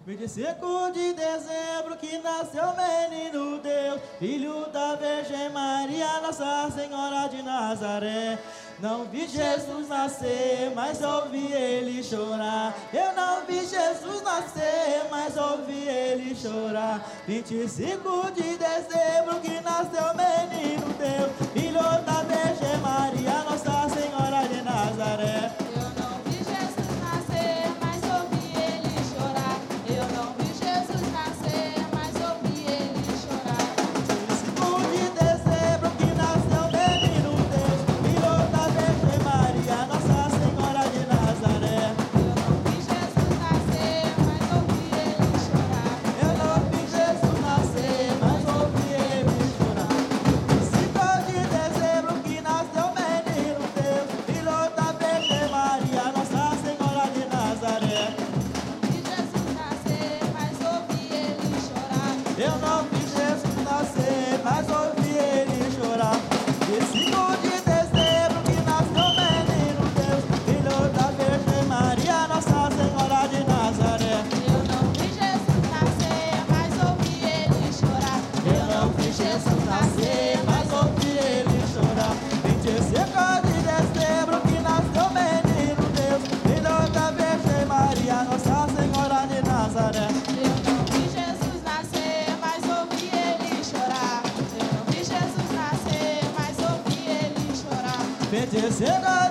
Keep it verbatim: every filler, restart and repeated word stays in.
vinte e cinco de dezembro que nasceu o menino Deus, filho da Virgem Maria, Nossa Senhora de Nazaré. Não vi Jesus nascer, mas ouvi ele chorar. Eu não vi Jesus nascer, mas ouvi ele chorar. vinte e cinco de dezembro que nasceu o menino Deus, filho da Virgem Maria, Nossa Senhora de Nazaré. Eu não vi Jesus nascer, mas ouvi ele chorar. vinte e cinco de dezembro que nasceu o menino Deus, filho da Virgem Maria, Nossa Senhora de Nazaré. Eu não vi Jesus nascer, mas ouvi ele chorar. Eu não vi Jesus nascer, mas ouvi ele chorar. vinte e cinco de dezembro que nasceu o menino Deus, filho da Virgem Maria, Nossa Senhora de Nazaré. vinte e cinco